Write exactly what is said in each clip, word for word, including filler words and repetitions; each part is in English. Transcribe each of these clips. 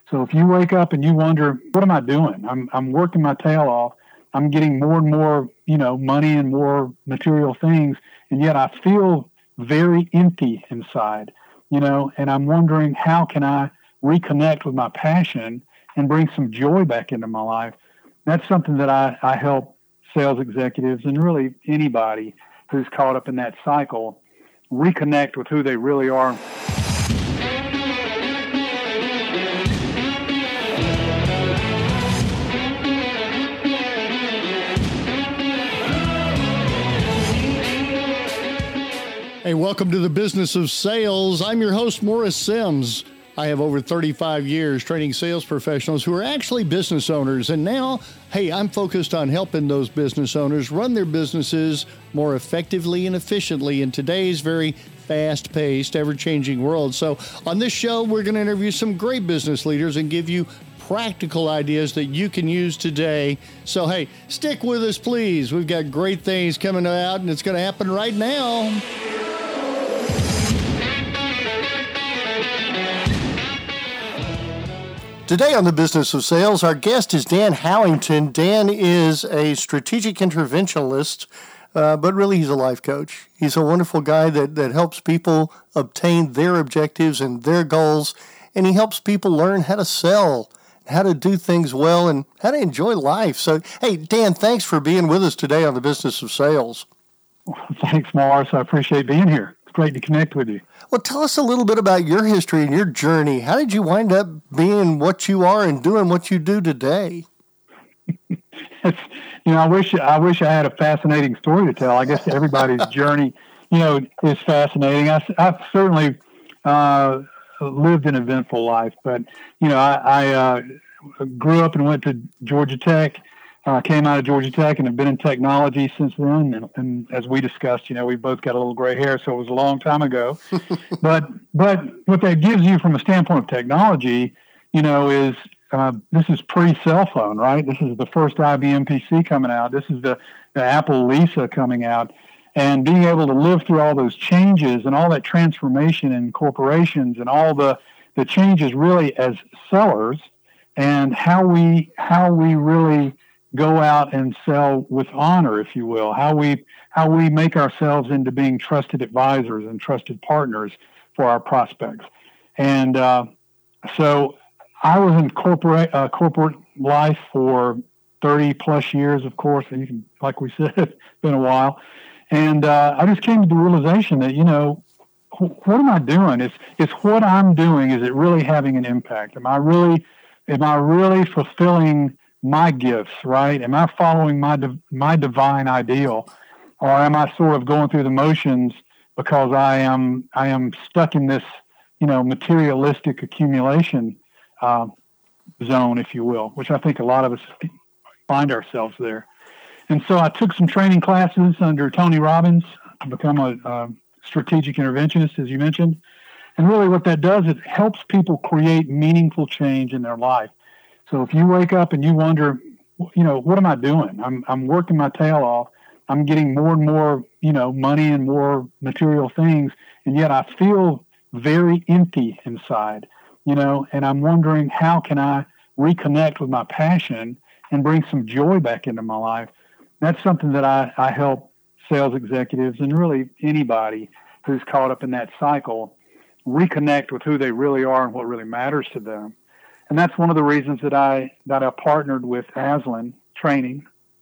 So if you wake up and you wonder, what am I doing? I'm I'm working my tail off. I'm getting more and more, you know, money and more material things, and yet I feel very empty inside, you know, and I'm wondering, how can I reconnect with my passion and bring some joy back into my life? That's something that I, I help sales executives and really anybody who's caught up in that cycle reconnect with who they really are. Hey, welcome to the Business of Sales. I'm your host, Morris Sims. I have over thirty-five years training sales professionals who are actually business owners. And now, hey, I'm focused on helping those business owners run their businesses more effectively and efficiently in today's very fast-paced, ever-changing world. So on this show, we're going to interview some great business leaders and give you practical ideas that you can use today. So, hey, stick with us, please. We've got great things coming out, and it's going to happen right now. Today on the Business of Sales, our guest is Dan Howington. Dan is a strategic interventionalist, uh, but really he's a life coach. He's a wonderful guy that, that helps people obtain their objectives and their goals, and he helps people learn how to sell, how to do things well, and how to enjoy life. So, hey, Dan, thanks for being with us today on the Business of Sales. Thanks, Morris. I appreciate being here. It's great to connect with you. Well, tell us a little bit about your history and your journey. How did you wind up being what you are and doing what you do today? It's, you know, I wish I wish I had a fascinating story to tell. I guess everybody's journey, you know, is fascinating. I, I've certainly uh, lived an eventful life, but you know, I, I uh, grew up and went to Georgia Tech. Uh, came out of Georgia Tech and have been in technology since then. And, and as we discussed, you know, we both got a little gray hair, so it was a long time ago. but but what that gives you from a standpoint of technology, you know, is uh, this is pre-cell phone, right? This is the first I B M P C coming out. This is the, the Apple Lisa coming out. And being able to live through all those changes and all that transformation in corporations and all the, the changes really as sellers, and how we how we really go out and sell with honor, if you will, how we how we make ourselves into being trusted advisors and trusted partners for our prospects. And uh, so I was in corporate uh, corporate life for thirty plus years, of course, and you can, like we said, it's been a while. And uh, I just came to the realization that, you know, wh- what am I doing? It's it's what I'm doing. Is it really having an impact? Am I really am I really fulfilling my gifts, right? Am I following my my divine ideal, or am I sort of going through the motions because I am I am stuck in this, you know, materialistic accumulation uh, zone, if you will, which I think a lot of us find ourselves there. And so I took some training classes under Tony Robbins to become a, a strategic interventionist, as you mentioned. And really what that does is it helps people create meaningful change in their life. So if you wake up and you wonder, you know, what am I doing? I'm I'm working my tail off. I'm getting more and more, you know, money and more material things, and yet I feel very empty inside, you know, and I'm wondering, how can I reconnect with my passion and bring some joy back into my life? That's something that I, I help sales executives and really anybody who's caught up in that cycle reconnect with who they really are and what really matters to them. And that's one of the reasons that I that I partnered with Aslan Training.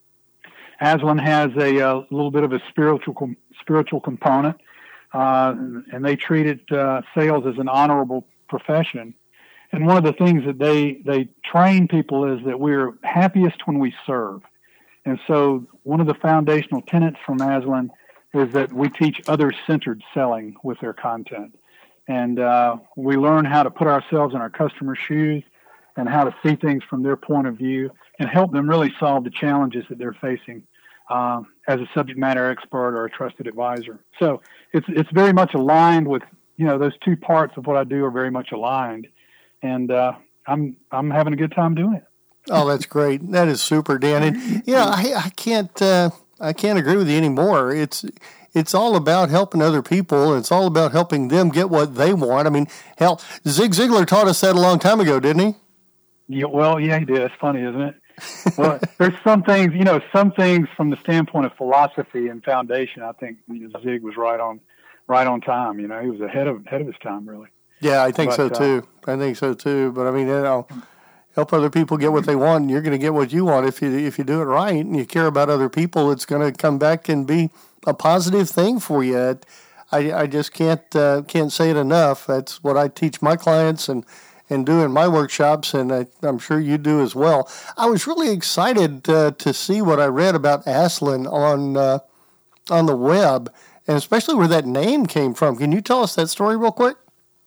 Aslan has a, a little bit of a spiritual spiritual component, uh, and they treated uh, sales as an honorable profession. And one of the things that they they train people is that we're happiest when we serve. And so one of the foundational tenets from Aslan is that we teach other-centered selling with their content. And uh, we learn how to put ourselves in our customers' shoes and how to see things from their point of view and help them really solve the challenges that they're facing uh, as a subject matter expert or a trusted advisor. So it's it's very much aligned with, you know, those two parts of what I do are very much aligned. And uh, I'm I'm having a good time doing it. Oh, that's great. That is super, Dan. And, you know, I, I can't uh, I can't agree with you anymore. It's It's all about helping other people. It's all about helping them get what they want. I mean, hell, Zig Ziglar taught us that a long time ago, didn't he? Yeah, well, yeah, he did. It's funny, isn't it? Well, there's some things, you know, some things from the standpoint of philosophy and foundation. I think Zig was right on, right on time. You know, he was ahead of ahead of his time, really. Yeah, I think but, so too. Uh, I think so too. But I mean, you know, help other people get what they want, and you're going to get what you want if you if you do it right, and you care about other people. It's going to come back and be a positive thing for you. I I just can't uh, can't say it enough. That's what I teach my clients and. and do in my workshops, and I, I'm sure you do as well. I was really excited uh, to see what I read about Aslan on uh, on the web, and especially where that name came from. Can you tell us that story real quick?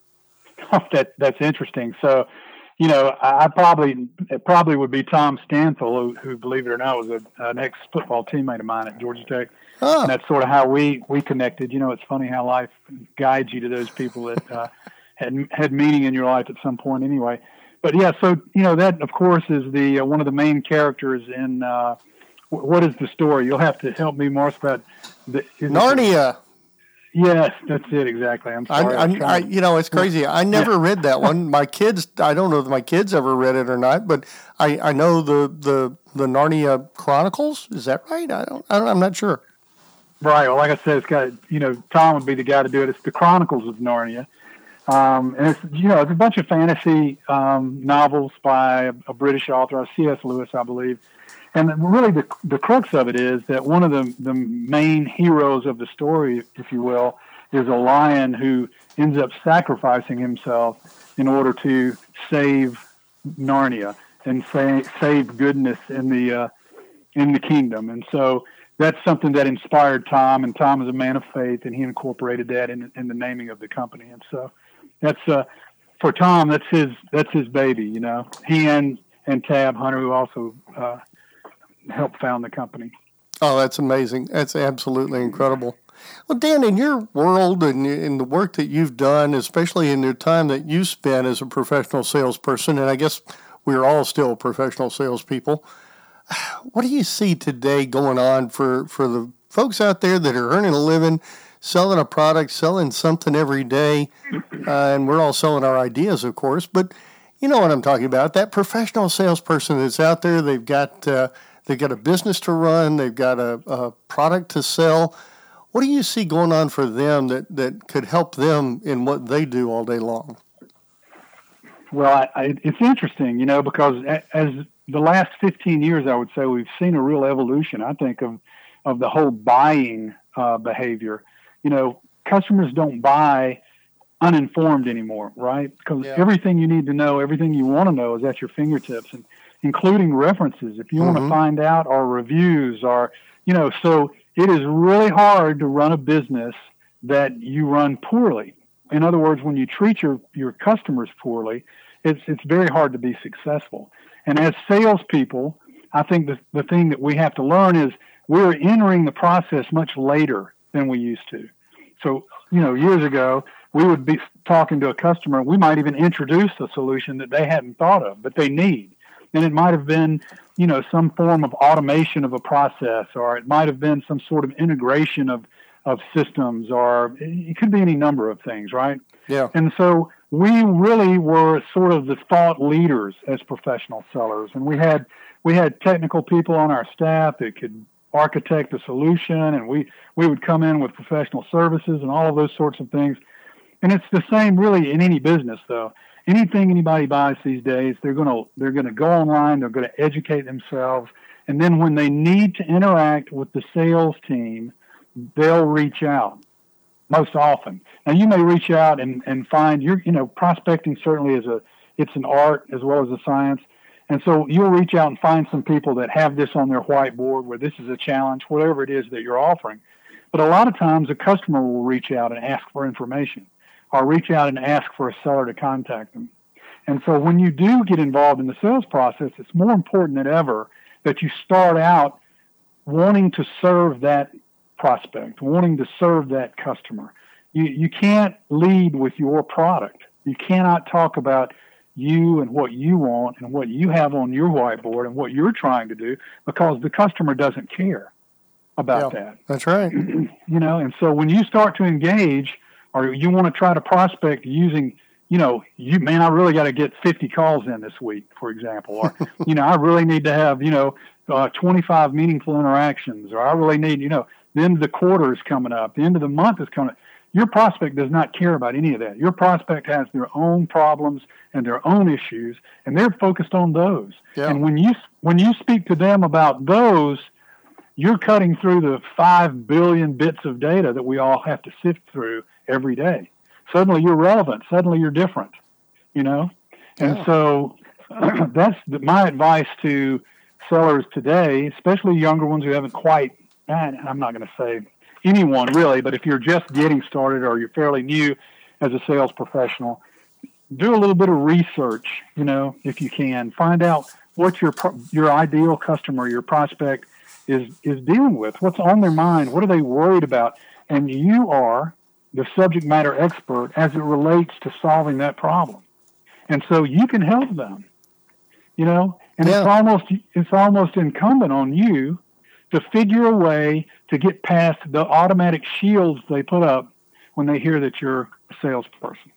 Oh, that that's interesting. So, you know, I, I probably it probably would be Tom Stanthel, who, who believe it or not, was a, an ex-football teammate of mine at Georgia Tech. Oh. And that's sort of how we, we connected. You know, it's funny how life guides you to those people that uh, had had meaning in your life at some point anyway. But yeah, so, you know, that of course is the, uh, one of the main characters in, uh, w- what is the story? You'll have to help me, Morris, about the, Narnia. The, yes, that's it. Exactly. I'm sorry. I, I, I, you know, it's crazy. I never yeah. read that one. My kids, I don't know if my kids ever read it or not, but I, I know the, the, the Narnia Chronicles. Is that right? I don't, I don't, I'm not sure. Right. Well, like I said, it's got, you know, Tom would be the guy to do it. It's the Chronicles of Narnia. Um, and it's, you know, it's a bunch of fantasy um, novels by a, a British author, C S Lewis, I believe. And really the the crux of it is that one of the, the main heroes of the story, if you will, is a lion who ends up sacrificing himself in order to save Narnia and say, save goodness in the uh, in the kingdom. And so that's something that inspired Tom, and Tom is a man of faith, and he incorporated that in, in the naming of the company. And so that's uh, for Tom. That's his. That's his baby. You know, he and and Tab Hunter, who also uh, helped found the company. Oh, that's amazing. That's absolutely incredible. Well, Dan, in your world and in the work that you've done, especially in the time that you spent as a professional salesperson, and I guess we're all still professional salespeople, what do you see today going on for, for the folks out there that are earning a living, selling a product, selling something every day, uh, and we're all selling our ideas, of course, but you know what I'm talking about, that professional salesperson that's out there, they've got uh, they've got a business to run, they've got a, a product to sell. What do you see going on for them that, that could help them in what they do all day long? Well, I, I, it's interesting, you know, because as the last fifteen years, I would say we've seen a real evolution, I think, of, of the whole buying uh, behavior. You know, customers don't buy uninformed anymore, right? Because yeah. everything you need to know, everything you want to know is at your fingertips, and including references. If you mm-hmm. want to find out, or reviews, or, you know, so it is really hard to run a business that you run poorly. In other words, when you treat your, your customers poorly, it's it's very hard to be successful. And as salespeople, I think the, the thing that we have to learn is we're entering the process much later than we used to. So, you know, years ago, we would be talking to a customer, we might even introduce a solution that they hadn't thought of, but they need. And it might have been, you know, some form of automation of a process, or it might have been some sort of integration of, of systems, or it could be any number of things, right? Yeah. And so we really were sort of the thought leaders as professional sellers. And we had we had technical people on our staff that could architect a solution, and we, we would come in with professional services and all of those sorts of things. And it's the same really in any business, though. Anything anybody buys these days, they're going to they're going to go online, they're going to educate themselves, and then when they need to interact with the sales team, they'll reach out most often. Now, you may reach out and, and find your, you know, prospecting certainly is a, it's an art as well as a science. And so you'll reach out and find some people that have this on their whiteboard where this is a challenge, whatever it is that you're offering. But a lot of times a customer will reach out and ask for information, or reach out and ask for a seller to contact them. And so when you do get involved in the sales process, it's more important than ever that you start out wanting to serve that prospect, wanting to serve that customer. You you can't lead with your product. You cannot talk about you and what you want and what you have on your whiteboard and what you're trying to do, because the customer doesn't care about yeah, that. That's right. You know, and so when you start to engage, or you want to try to prospect using you know, you, man, I really got to get fifty calls in this week, for example, or, you know, I really need to have, you know, uh, twenty-five meaningful interactions, or I really need, you know, the end of the quarter is coming up, the end of the month is coming up. Your prospect does not care about any of that. Your prospect has their own problems and their own issues, and they're focused on those. Yeah. And when you when you speak to them about those, you're cutting through the five billion bits of data that we all have to sift through every day. Suddenly you're relevant. Suddenly you're different, you know? And Yeah. so that's the, my advice to sellers today, especially younger ones who haven't quite, I'm not going to say anyone really, but if you're just getting started or you're fairly new as a sales professional, do a little bit of research, you know, if you can. Find out what your your ideal customer, your prospect is is dealing with. What's on their mind? What are they worried about? And you are the subject matter expert as it relates to solving that problem. And so you can help them, you know, and Yeah. it's almost it's almost incumbent on you to figure a way to get past the automatic shields they put up when they hear that you're a salesperson.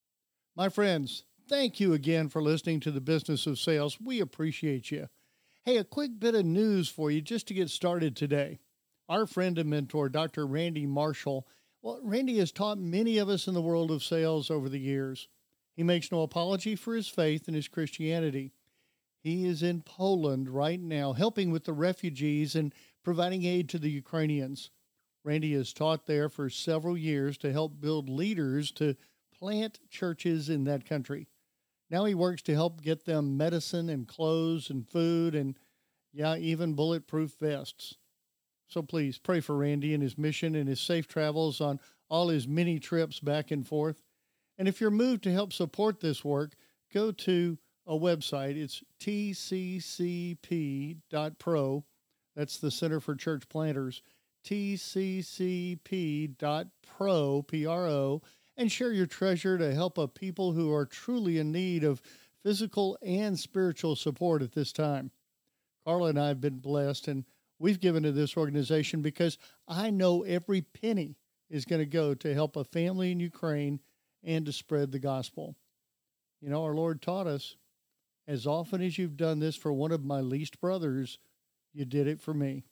My friends, thank you again for listening to the Business of Sales. We appreciate you. Hey, a quick bit of news for you just to get started today. Our friend and mentor, Doctor Randy Marshall, well, Randy has taught many of us in the world of sales over the years. He makes no apology for his faith and his Christianity. He is in Poland right now, helping with the refugees and providing aid to the Ukrainians. Randy has taught there for several years to help build leaders to plant churches in that country. Now he works to help get them medicine and clothes and food and, yeah, even bulletproof vests. So please pray for Randy and his mission and his safe travels on all his many trips back and forth. And if you're moved to help support this work, go to a website. It's T C C P dot pro. That's the Center for Church Planters. T C C P dot pro, P R O, and share your treasure to help a people who are truly in need of physical and spiritual support at this time. Carla and I have been blessed, and we've given to this organization because I know every penny is going to go to help a family in Ukraine and to spread the gospel. You know, our Lord taught us, as often as you've done this for one of my least brothers, you did it for me.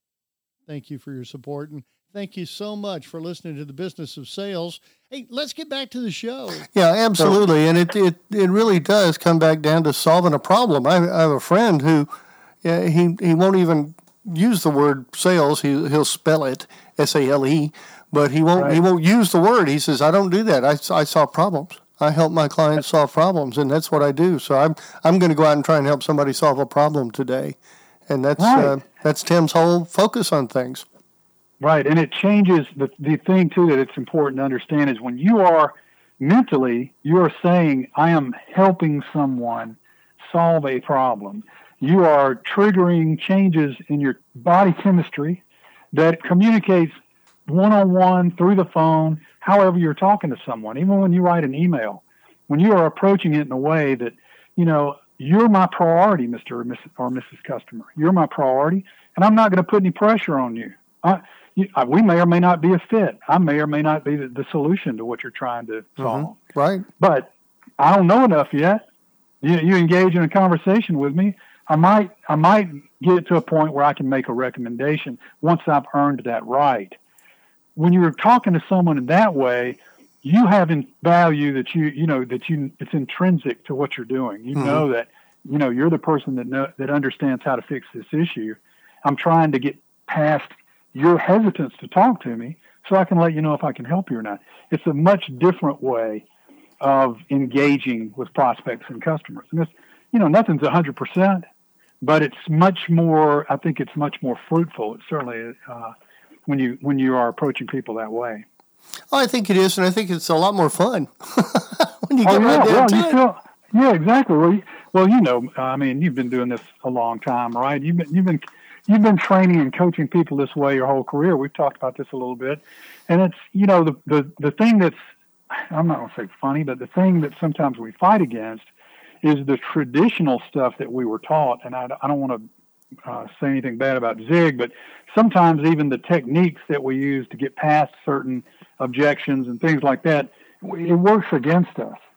Thank you for your support, and thank you so much for listening to the Business of Sales. Hey, let's get back to the show. Yeah, absolutely, and it it, it really does come back down to solving a problem. I, I have a friend who, yeah, he he won't even use the word sales. He he'll spell it S A L E, but he won't Right. he won't use the word. He says, "I don't do that. I, I solve problems. I help my clients solve problems, and that's what I do. So I'm I'm going to go out and try and help somebody solve a problem today." And that's Right. uh, that's Tim's whole focus on things. Right, and it changes the the thing too that it's important to understand is when you are mentally, you are saying, I am helping someone solve a problem. You are triggering changes in your body chemistry that communicates one-on-one through the phone, however you're talking to someone, even when you write an email, when you are approaching it in a way that, you know, you're my priority, Mister or Missus or Missus Customer. You're my priority, and I'm not going to put any pressure on you. I, you I, we may or may not be a fit. I may or may not be the, the solution to what you're trying to solve. Mm-hmm. Right. But I don't know enough yet. You, you engage in a conversation with me, I might I might get to a point where I can make a recommendation once I've earned that right. When you're talking to someone in that way, you have in value that you you know that you it's intrinsic to what you're doing. You Mm-hmm. know that you know you're the person that know, that understands how to fix this issue. I'm trying to get past your hesitance to talk to me so I can let you know if I can help you or not. It's a much different way of engaging with prospects and customers. And it's, you know, nothing's one hundred percent, but it's much more, I think it's much more fruitful. It's certainly uh, when you when you are approaching people that way. Oh, I think it is, and I think it's a lot more fun when you Oh, get yeah, right down well, to you it. feel, yeah, exactly. Well, you, well, you know, I mean, you've been doing this a long time, right? You've been, you've been, you've been training and coaching people this way your whole career. We've talked about this a little bit, and it's, you know, the the the thing that's, I'm not going to say funny, but the thing that sometimes we fight against is the traditional stuff that we were taught. And I, I don't want to uh, say anything bad about Zig, but sometimes even the techniques that we use to get past certain objections and things like that, it works against us.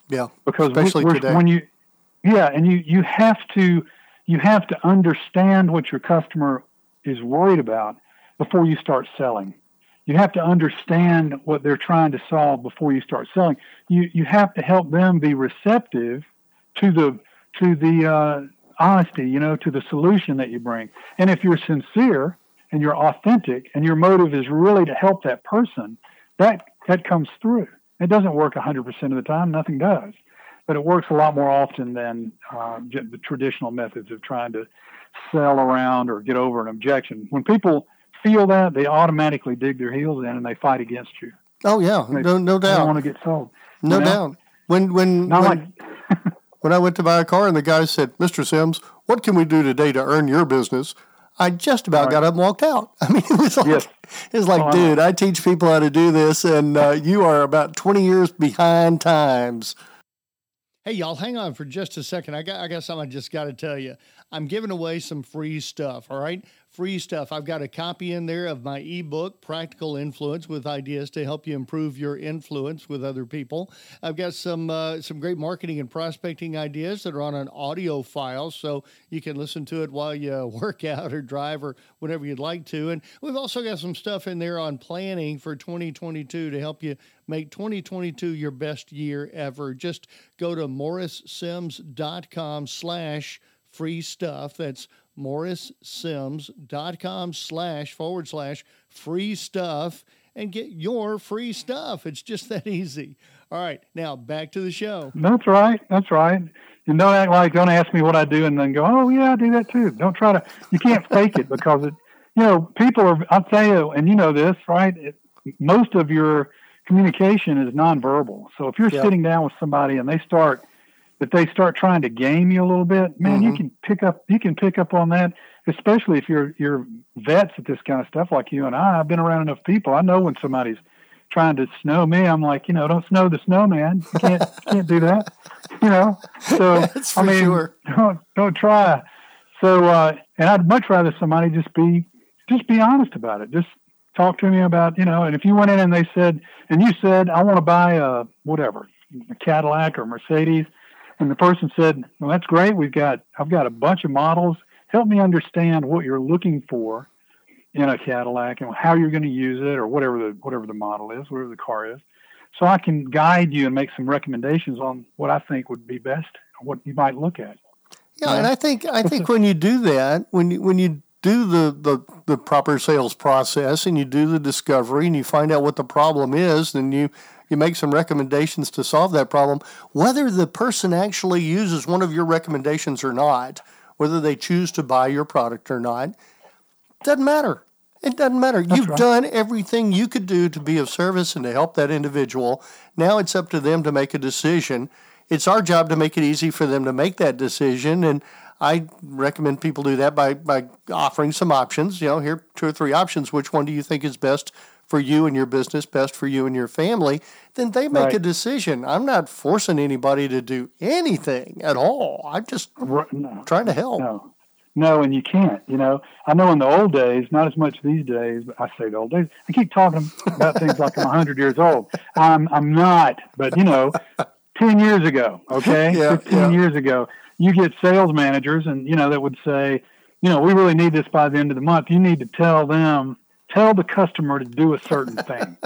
Yeah, because especially we, today. when you, yeah, and you you have to you have to understand what your customer is worried about before you start selling. You have to understand what they're trying to solve before you start selling. You you have to help them be receptive to the to the uh, honesty, you know, to the solution that you bring. And if you're sincere and you're authentic and your motive is really to help that person, that that comes through. It doesn't work one hundred percent of the time. Nothing does. But it works a lot more often than uh, the traditional methods of trying to sell around or get over an objection. When people feel that, they automatically dig their heels in and they fight against you. Oh, yeah. They, no no doubt. They don't want to get sold. No you know? doubt. When, when, Not when, like when I went to buy a car and the guy said, Mister Sims, what can we do today to earn your business? I just about right. got up and walked out. I mean, it was like, yes. it was like oh, dude, I teach people how to do this, and uh, you are about twenty years behind times. Hey, y'all, hang on for just a second. I got, I got something I just got to tell you. I'm giving away some free stuff, all right? Free stuff. I've got a copy in there of my ebook, Practical Influence, with ideas to help you improve your influence with other people. I've got some uh, some great marketing and prospecting ideas that are on an audio file, so you can listen to it while you work out or drive or whatever you'd like to. And we've also got some stuff in there on planning for twenty twenty-two to help you make twenty twenty-two your best year ever. Just go to morrissims.com slash free stuff. That's morrissims.com slash forward slash free stuff and get your free stuff. It's just that easy. All right, now back to the show. That's right. That's right. And don't act like, don't ask me what I do and then go, oh, yeah, I do that too. Don't try to, you can't fake it because it, you know, people are, I'll tell you, and you know this, right? It, most of your communication is nonverbal. So if you're yeah. sitting down with somebody and they start, if they start trying to game you a little bit, man, mm-hmm. you can pick up, you can pick up on that, especially if you're, you're vets at this kind of stuff like you and I. I've been around enough people. I know when somebody's trying to snow me, I'm like, you know, don't snow the snowman. You can't, you can't do that, you know? So, That's for I mean, sure. don't, don't try. So, uh, and I'd much rather somebody just be, just be honest about it. Just talk to me about, you know, and if you went in and they said, and you said, I want to buy a, whatever, a Cadillac or Mercedes. And the person said, well, that's great. We've got, I've got a bunch of models. Help me understand what you're looking for in a Cadillac and how you're going to use it or whatever the, whatever the model is, whatever the car is. So I can guide you and make some recommendations on what I think would be best, what you might look at. Yeah. And I think, I think when you do that, when you, when you do the, the, the proper sales process and you do the discovery and you find out what the problem is, then you, you make some recommendations to solve that problem. Whether the person actually uses one of your recommendations or not, whether they choose to buy your product or not, doesn't matter. It doesn't matter. That's You've right. done everything you could do to be of service and to help that individual. Now it's up to them to make a decision. It's our job to make it easy for them to make that decision. And I recommend people do that by, by offering some options. You know, here are two or three options. Which one do you think is best for you and your business, best for you and your family? Then they make right. a decision. I'm not forcing anybody to do anything at all. I'm just right. no. trying to help. No. No, and you can't, you know. I know in the old days, not as much these days, but I say the old days, I keep talking about things like I'm one hundred years old. I'm I'm not, but, you know, ten years ago, okay, yeah, fifteen yeah. years ago, you get sales managers and, you know, that would say, you know, we really need this by the end of the month. You need to tell them, tell the customer to do a certain thing.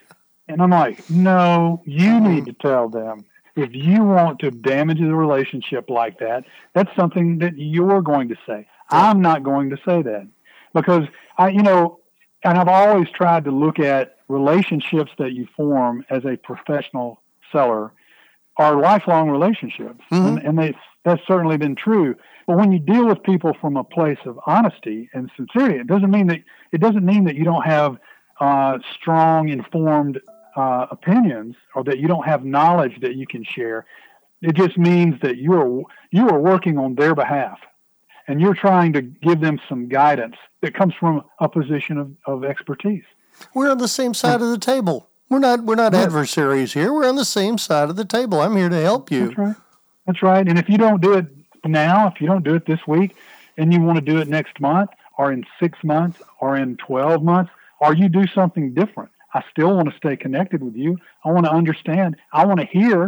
And I'm like, no, you need to tell them. If you want to damage the relationship like that, that's something that you're going to say. I'm not going to say that because I, you know, and I've always tried to look at relationships that you form as a professional seller are lifelong relationships. Mm-hmm. And, and they, that's certainly been true. But when you deal with people from a place of honesty and sincerity, it doesn't mean that, it doesn't mean that you don't have uh, strong, informed Uh, opinions or that you don't have knowledge that you can share. It just means that you are you are working on their behalf and you're trying to give them some guidance that comes from a position of, of expertise. We're on the same side of the table. We're not we're not Yes. adversaries here. We're on the same side of the table. I'm here to help you. That's right. That's right. And if you don't do it now, if you don't do it this week and you want to do it next month or in six months or in twelve months, or you do something different, I still want to stay connected with you. I want to understand. I want to hear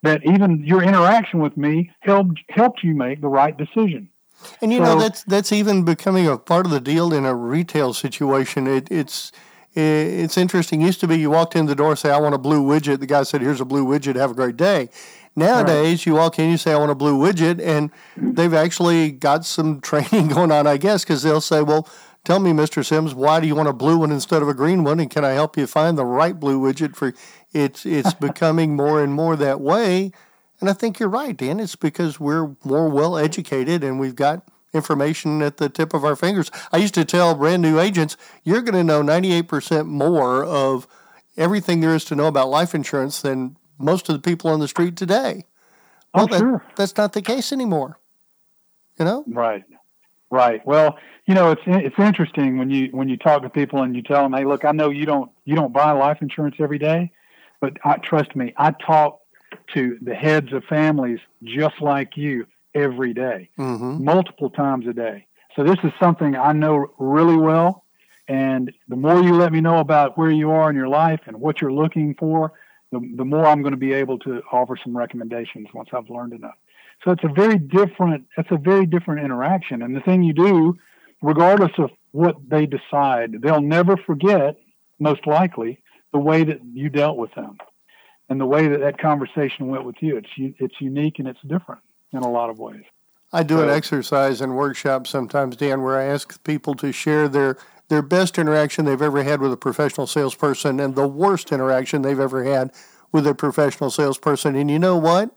that even your interaction with me helped helped you make the right decision. And you so, know that's that's even becoming a part of the deal in a retail situation. It, it's it's interesting. It used to be you walked in the door, say, "I want a blue widget." The guy said, "Here's a blue widget. Have a great day." Nowadays, right. you walk in, you say, "I want a blue widget," and they've actually got some training going on, I guess, because they'll say, "Well, tell me, Mister Sims, why do you want a blue one instead of a green one? And can I help you find the right blue widget for?" It's it's becoming more and more that way. And I think you're right, Dan. It's because we're more well educated and we've got information at the tip of our fingers. I used to tell brand new agents, you're going to know ninety-eight percent more of everything there is to know about life insurance than most of the people on the street today. Well, oh, that, sure. that's not the case anymore. You know? Right. Right. Well, you know, it's it's interesting when you when you talk to people and you tell them, "Hey, look, I know you don't you don't buy life insurance every day, but I, trust me, I talk to the heads of families just like you every day, mm-hmm. multiple times a day. So this is something I know really well. And the more you let me know about where you are in your life and what you're looking for, the, the more I'm going to be able to offer some recommendations once I've learned enough." So it's a very different, it's a very different interaction. And the thing you do, regardless of what they decide, they'll never forget, most likely, the way that you dealt with them and the way that that conversation went with you. It's it's unique and it's different in a lot of ways. I do so, an exercise in workshops sometimes, Dan, where I ask people to share their, their best interaction they've ever had with a professional salesperson and the worst interaction they've ever had with a professional salesperson. And you know what?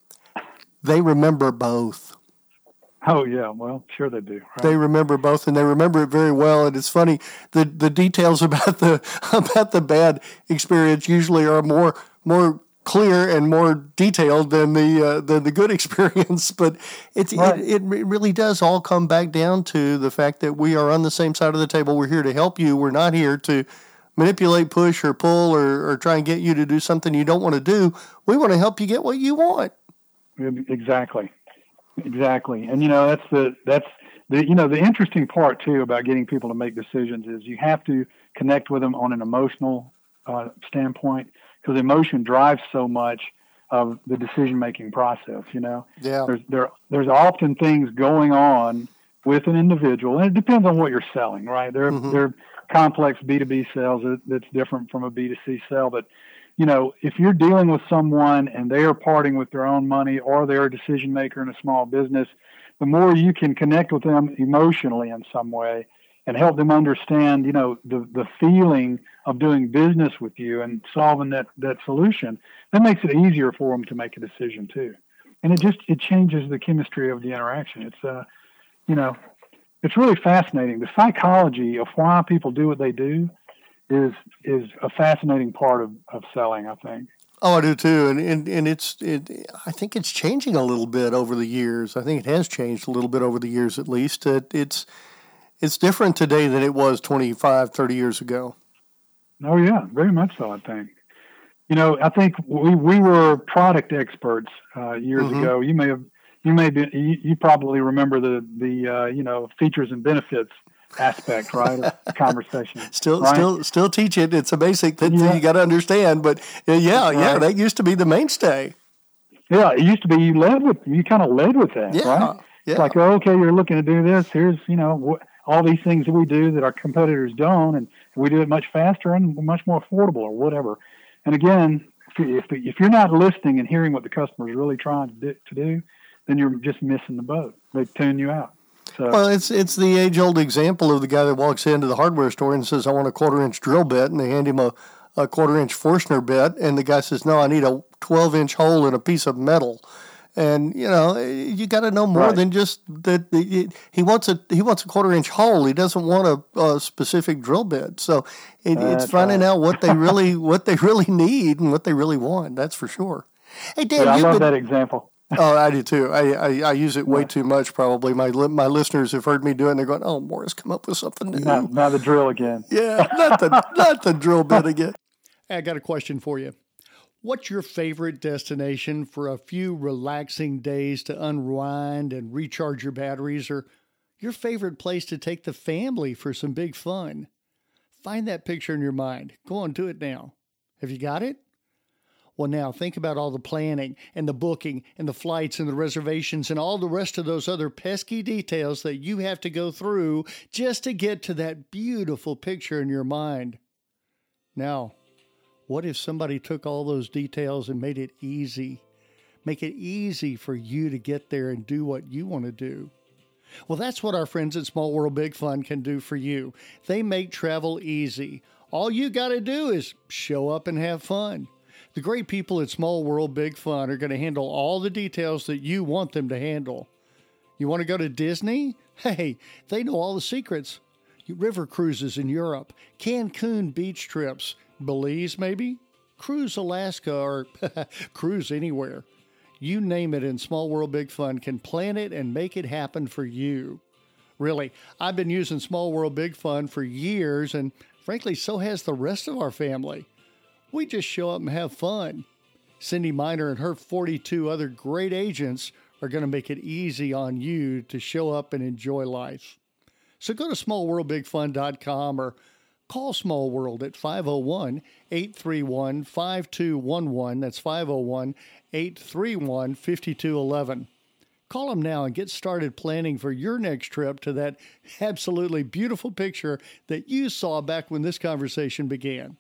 They remember both. Oh, yeah. Well, sure they do. Right? They remember both, and they remember it very well. And it's funny, the the details about the about the bad experience usually are more more clear and more detailed than the uh, than the good experience. But it's right. it, it really does all come back down to the fact that we are on the same side of the table. We're here to help you. We're not here to manipulate, push, or pull, or, or try and get you to do something you don't want to do. We want to help you get what you want. Exactly. Exactly. And, you know, that's the, that's the, you know, the interesting part too about getting people to make decisions is you have to connect with them on an emotional uh, standpoint, because emotion drives so much of the decision-making process, you know. Yeah. There's, there, there's often things going on with an individual, and it depends on what you're selling, right? There, mm-hmm. there are complex B two B sales that, that's different from a B two C sale, but you know, if you're dealing with someone and they are parting with their own money or they're a decision maker in a small business, the more you can connect with them emotionally in some way and help them understand, you know, the, the feeling of doing business with you and solving that, that solution, that makes it easier for them to make a decision too. And it just, it changes the chemistry of the interaction. It's, uh, you know, it's really fascinating. The psychology of why people do what they do is is a fascinating part of, of selling, I think. Oh, I do too, and and, and it's it. I think it's changing a little bit over the years. I think it has changed a little bit over the years, at least. It, it's it's different today than it was twenty-five, thirty years ago. Oh yeah, very much so. I think. You know, I think we we were product experts uh, years mm-hmm. ago. You may have you may be you, you probably remember the the uh, you know features and benefits aspect, right, of conversation. Still, right? still, still teach it. It's a basic that yeah. you got to understand. But uh, yeah, right. yeah, that used to be the mainstay. Yeah, it used to be. You led with you kind of led with that, yeah. right? Yeah. It's like, oh, okay, you're looking to do this. Here's you know wh- all these things that we do that our competitors don't, and we do it much faster and much more affordable, or whatever. And again, if if you're not listening and hearing what the customer is really trying to do, to do, then you're just missing the boat. They tune you out. So. Well, it's it's the age-old example of the guy that walks into the hardware store and says, I want a quarter-inch drill bit, and they hand him a, a quarter-inch Forstner bit, and the guy says, no, I need a twelve-inch hole in a piece of metal. And, you know, you got to know more right. than just that. He wants a he wants a quarter-inch hole. He doesn't want a, a specific drill bit. So it, it's finding right. out what they really what they really need and what they really want. That's for sure. Hey, Dan, yeah, I love been, that example. Oh, I do too. I, I, I use it way yeah. too much, probably. My my listeners have heard me do it, and they're going, oh, Morris, come up with something new. Not, not the drill again. Yeah, not the, not the drill bit again. Hey, I got a question for you. What's your favorite destination for a few relaxing days to unwind and recharge your batteries, or your favorite place to take the family for some big fun? Find that picture in your mind. Go on, do it now. Have you got it? Well, now think about all the planning and the booking and the flights and the reservations and all the rest of those other pesky details that you have to go through just to get to that beautiful picture in your mind. Now, what if somebody took all those details and made it easy? Make it easy for you to get there and do what you want to do. Well, that's what our friends at Small World Big Fun can do for you. They make travel easy. All you got to do is show up and have fun. The great people at Small World Big Fun are going to handle all the details that you want them to handle. You want to go to Disney? Hey, they know all the secrets. River cruises in Europe, Cancun beach trips, Belize maybe, cruise Alaska, or cruise anywhere. You name it, and Small World Big Fun can plan it and make it happen for you. Really, I've been using Small World Big Fun for years, and frankly, so has the rest of our family. We just show up and have fun. Cindy Miner and her forty-two other great agents are going to make it easy on you to show up and enjoy life. So go to small world big fun dot com or call Small World at five oh one, eight three one, five two one one. That's five oh one, eight three one, five two one one. Call them now and get started planning for your next trip to that absolutely beautiful picture that you saw back when this conversation began.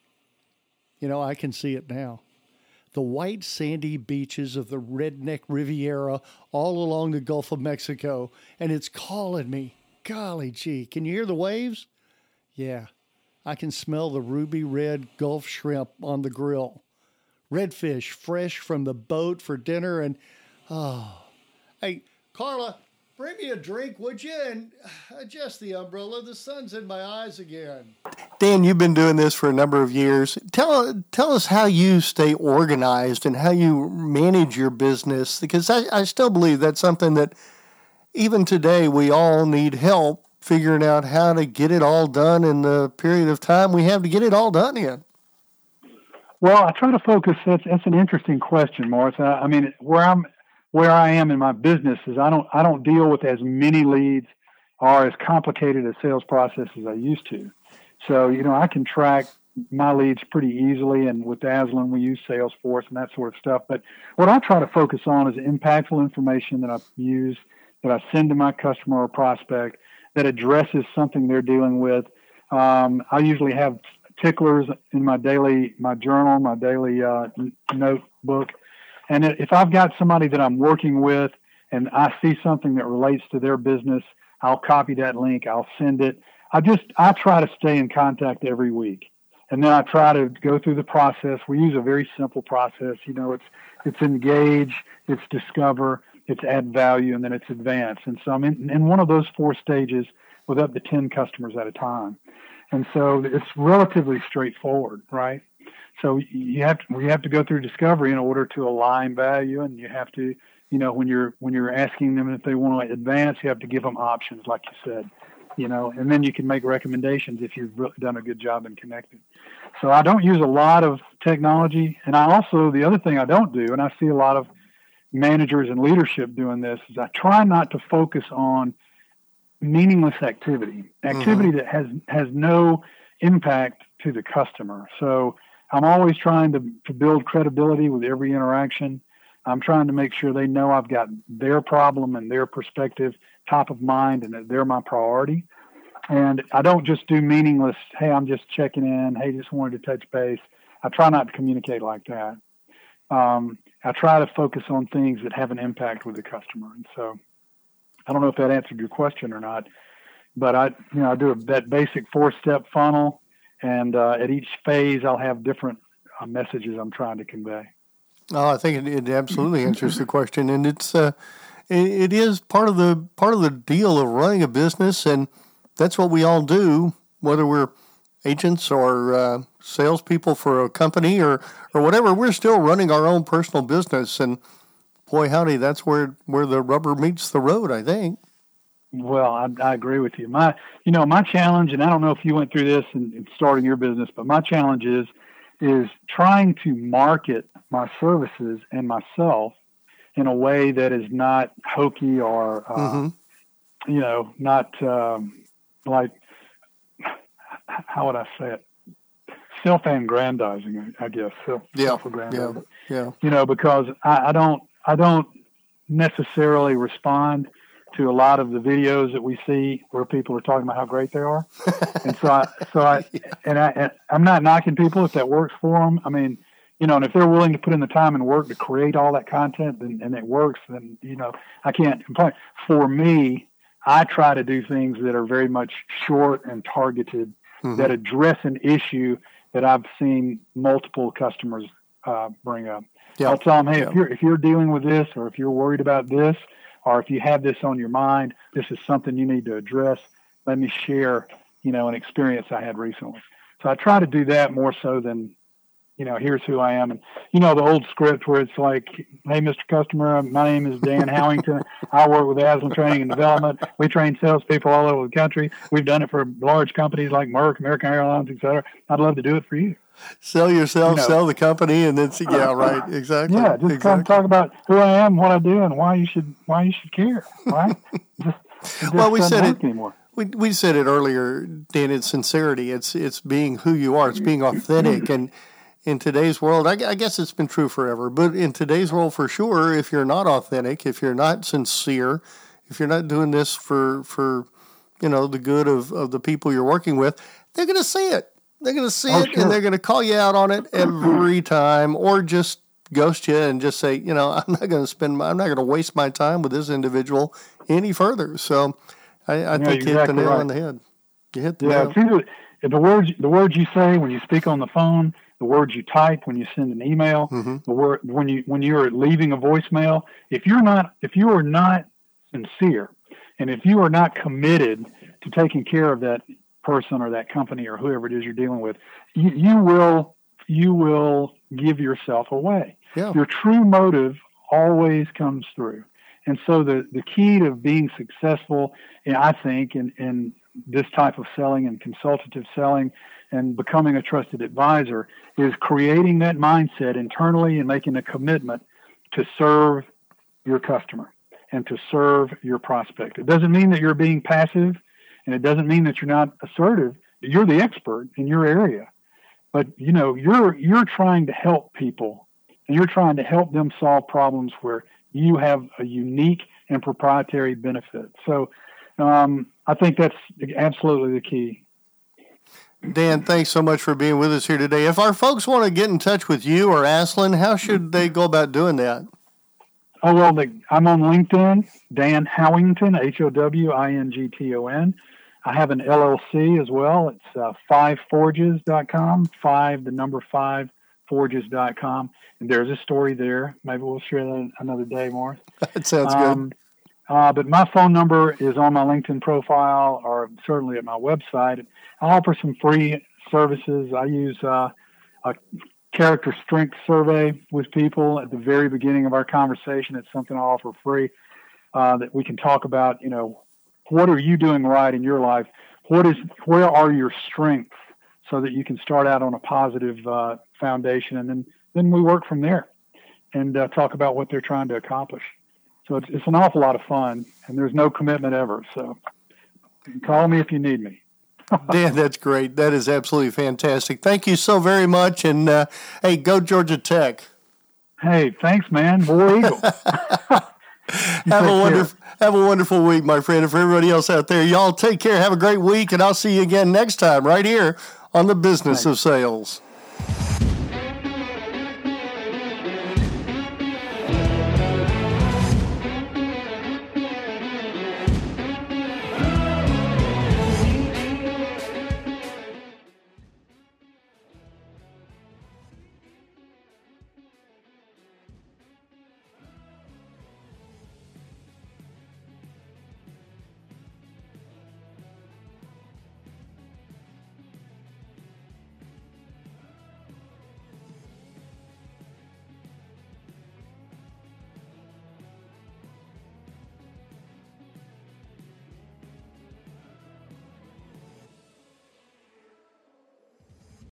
You know, I can see it now. The white sandy beaches of the redneck Riviera all along the Gulf of Mexico, and it's calling me. Golly gee, can you hear the waves? Yeah, I can smell the ruby red Gulf shrimp on the grill. Redfish fresh from the boat for dinner, and oh. Hey, Carla, bring me a drink, would you? And adjust the umbrella. The sun's in my eyes again. Dan, you've been doing this for a number of years. Tell tell us how you stay organized and how you manage your business, because I, I still believe that's something that even today we all need help figuring out how to get it all done in the period of time we have to get it all done in. Well, I try to focus. That's, that's an interesting question, Morris. I, I mean, where I'm where I am in my business is I don't I don't deal with as many leads or as complicated a sales process as I used to. So, you know, I can track my leads pretty easily, and with Aslan, we use Salesforce and that sort of stuff. But what I try to focus on is impactful information that I use, that I send to my customer or prospect that addresses something they're dealing with. Um, I usually have ticklers in my daily, my journal, my daily uh, notebook. And if I've got somebody that I'm working with and I see something that relates to their business, I'll copy that link. I'll send it. I just, I try to stay in contact every week. And then I try to go through the process. We use a very simple process. You know, it's, it's engage, it's discover, it's add value, and then it's advance. And so I'm in, in one of those four stages with up to ten customers at a time. And so it's relatively straightforward, right? So you have to, we have to go through discovery in order to align value. And you have to, you know, when you're, when you're asking them if they want to advance, you have to give them options, like you said. You know, and then you can make recommendations if you've really done a good job in connecting. So I don't use a lot of technology. And I also, the other thing I don't do, and I see a lot of managers and leadership doing this, is I try not to focus on meaningless activity, activity mm-hmm. that has, has no impact to the customer. So I'm always trying to, to build credibility with every interaction. I'm trying to make sure they know I've got their problem and their perspective top of mind and that they're my priority. And I don't just do meaningless, hey, I'm just checking in, hey, just wanted to touch base. I try not to communicate like that. Um, I try to focus on things that have an impact with the customer. And so I don't know if that answered your question or not, but I, you know, I do a, that basic four-step funnel, and uh, at each phase I'll have different uh, messages I'm trying to convey. Oh, I think it, it absolutely answers the question, and it's uh, it, it is part of the part of the deal of running a business, and that's what we all do, whether we're agents or uh, salespeople for a company or or whatever. We're still running our own personal business, and boy, howdy, that's where where the rubber meets the road, I think. Well, I, I agree with you. My, you know, my challenge, and I don't know if you went through this in, in starting your business, but my challenge is is trying to market my services and myself in a way that is not hokey or, uh, mm-hmm. you know, not um, like, how would I say it? self-aggrandizing, I guess. Self, yeah, self-aggrandizing. Yeah, yeah. You know, because I, I don't, I don't necessarily respond to a lot of the videos that we see where people are talking about how great they are. And so I, so I, and I, and I'm not knocking people if that works for them. I mean, you know, and if they're willing to put in the time and work to create all that content and, and it works, then, you know, I can't complain. For me, I try to do things that are very much short and targeted, mm-hmm. that address an issue that I've seen multiple customers uh, bring up. Yeah. I'll tell them, hey, yeah. if you're, if you're dealing with this, or if you're worried about this, or if you have this on your mind, this is something you need to address. Let me share, you know, an experience I had recently. So I try to do that more so than, you know, here's who I am. And, you know, the old script where it's like, hey, Mister Customer, my name is Dan Howington. I work with Aslan Training and Development. We train salespeople all over the country. We've done it for large companies like Merck, American Airlines, et cetera. I'd love to do it for you. Sell yourself, you know, sell the company, and then see, yeah, right, exactly. Yeah, just exactly. kind of talk about who I am, what I do, and why you should why you should care, right? just, just well, we said it. Anymore. We we said it earlier, Dan. It's sincerity. It's it's being who you are. It's being authentic. And in today's world, I, I guess it's been true forever, but in today's world, for sure, if you're not authentic, if you're not sincere, if you're not doing this for for you know the good of, of the people you're working with, they're going to see it. They're going to see oh, it, sure. and they're going to call you out on it every time, or just ghost you and just say, you know, I'm not going to spend, my, I'm not going to waste my time with this individual any further. So, I, I yeah, think you exactly hit the nail right. on the head. You hit the yeah, nail. Either, the words, the words you say when you speak on the phone, the words you type when you send an email, mm-hmm. the word when you when you're leaving a voicemail. If you're not, if you are not sincere, and if you are not committed to taking care of that person or that company or whoever it is you're dealing with, you, you will you will give yourself away. Yeah. Your true motive always comes through. And so the, the key to being successful, I think, in, in this type of selling and consultative selling and becoming a trusted advisor is creating that mindset internally and making a commitment to serve your customer and to serve your prospect. It doesn't mean that you're being passive. And it doesn't mean that you're not assertive. You're the expert in your area, but you know you're you're trying to help people, and you're trying to help them solve problems where you have a unique and proprietary benefit. So, um, I think that's absolutely the key. Dan, thanks so much for being with us here today. If our folks want to get in touch with you or Aslan, how should they go about doing that? Oh, well, the, I'm on LinkedIn, Dan Howington, H O W I N G T O N. I have an L L C as well. It's uh, five forges dot com, five, the number five, forges dot com. And there's a story there. Maybe we'll share that another day, Morris. That sounds um, good. Uh, but my phone number is on my LinkedIn profile or certainly at my website. I offer some free services. I use uh, a character strength survey with people at the very beginning of our conversation. It's something I offer free uh, that we can talk about, you know, what are you doing right in your life? What is, where are your strengths so that you can start out on a positive uh, foundation, and then, then we work from there and uh, talk about what they're trying to accomplish. So it's, it's an awful lot of fun, and there's no commitment ever. So call me if you need me. Dan, that's great. That is absolutely fantastic. Thank you so very much. And uh, hey, go Georgia Tech. Hey, thanks, man. War Eagle. have a wonderful, have a wonderful week, my friend. And for everybody else out there, y'all take care. Have a great week, and I'll see you again next time right here on The Business Thanks. of Sales.